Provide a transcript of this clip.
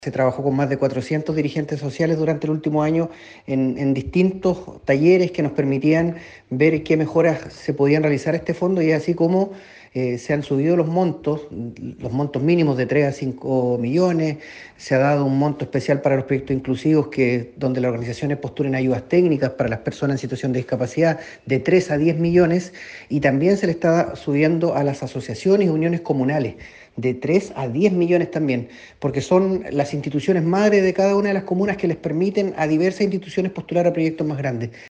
Se trabajó con más de 400 dirigentes sociales durante el último año en distintos talleres que nos permitían ver qué mejoras se podían realizar a este fondo y así como se han subido los montos mínimos de 3 a 5 millones, se ha dado un monto especial para los proyectos inclusivos donde las organizaciones postulen ayudas técnicas para las personas en situación de discapacidad de 3 a 10 millones y también se le está subiendo a las asociaciones y uniones comunales de 3 a 10 millones también, porque son las instituciones madres de cada una de las comunas que les permiten a diversas instituciones postular a proyectos más grandes.